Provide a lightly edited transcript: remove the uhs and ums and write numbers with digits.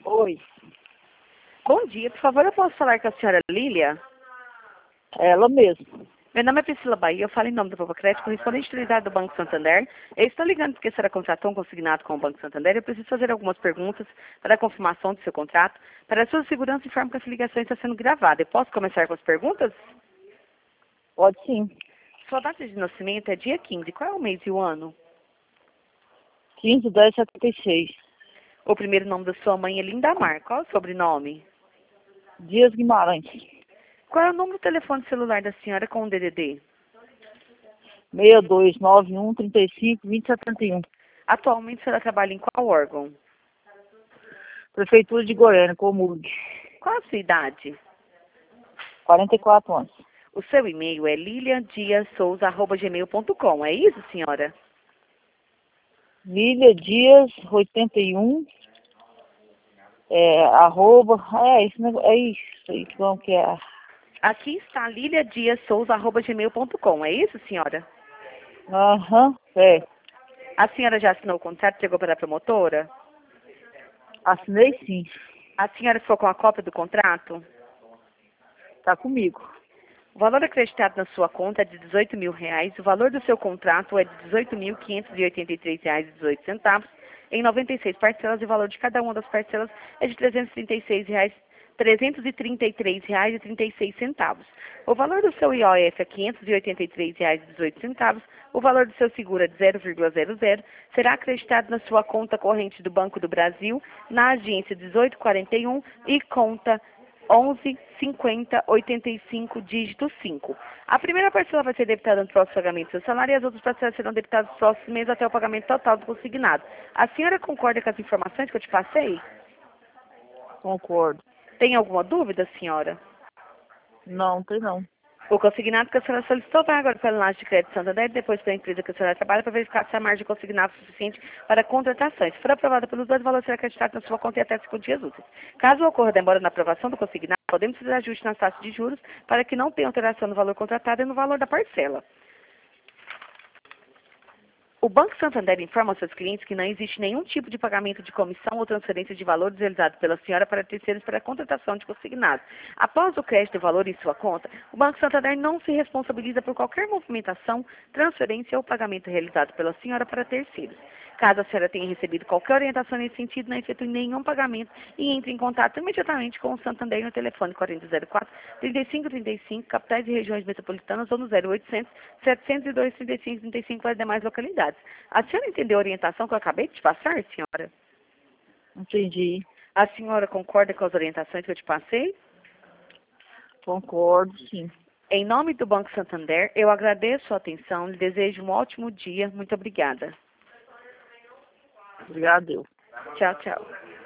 Oi, Bom dia, por favor, eu posso falar com a senhora Lília? ela mesma. Meu nome é Priscila Bahia, eu falo em nome do Povo Crédito, correspondente de unidade do Banco Santander. Eu estou ligando porque a senhora contratou um consignado com o Banco Santander. Eu preciso fazer algumas perguntas para a confirmação do seu contrato. Para a sua segurança, informo que essa ligação está sendo gravada. Eu posso começar com as perguntas? Pode sim. Sua data de nascimento é dia 15. Qual é o mês e o ano? 15/10/76. O primeiro nome da sua mãe é Lindamar. Qual é o sobrenome? Dias Guimarães. Qual é o número do telefone celular da senhora com o DDD? 6291352071. Atualmente, a senhora trabalha em qual órgão? Prefeitura de Goiânia, Comurg. Qual a sua idade? 44 anos. O seu e-mail é liliandiasouza@gmail.com, é isso, senhora? Lília Dias 81. Arroba. É isso aí que vamos que é. Aqui está liliandiasouza@gmail.com, é isso, senhora? Aham, é. A senhora já assinou o contrato, chegou para a promotora? Assinei sim. A senhora ficou com a cópia do contrato? Tá comigo. O valor acreditado na sua conta é de R$ 18.000. O valor do seu contrato é de R$ 18.583,18 em 96 parcelas e o valor de cada uma das parcelas é de R$ 333,36. O valor do seu IOF é R$ 583,18. O valor do seu seguro é de 0,00. Será acreditado na sua conta corrente do Banco do Brasil, na agência 1841 e conta 115085, dígito 5. A primeira parcela vai ser debitada no próximo pagamento do seu salário e as outras parcelas serão debitadas nos próximos meses até o pagamento total do consignado. A senhora concorda com as informações que eu te passei? Concordo. Tem alguma dúvida, senhora? Não, tem não. O consignado que a senhora solicitou vai agora pela análise de crédito Santander, depois pela empresa que a senhora trabalha, para verificar se a margem consignada é suficiente para contratações. Se for aprovada pelos dois, o valor será acreditado na sua conta em até 5 dias úteis. Caso ocorra demora na aprovação do consignado, podemos fazer ajuste nas taxas de juros para que não tenha alteração no valor contratado e no valor da parcela. O Banco Santander informa aos seus clientes que não existe nenhum tipo de pagamento de comissão ou transferência de valores realizado pela senhora para terceiros para a contratação de consignado. Após o crédito do valor em sua conta, o Banco Santander não se responsabiliza por qualquer movimentação, transferência ou pagamento realizado pela senhora para terceiros. Caso a senhora tenha recebido qualquer orientação nesse sentido, não efetue nenhum pagamento e entre em contato imediatamente com o Santander no telefone 4004-3535, capitais e regiões metropolitanas, ou no 0800 702 3535 para as demais localidades. A senhora entendeu a orientação que eu acabei de te passar, senhora? Entendi. A senhora concorda com as orientações que eu te passei? Concordo, sim. Em nome do Banco Santander, eu agradeço a atenção, lhe desejo um ótimo dia. Muito obrigada. Obrigado. Tchau, tchau.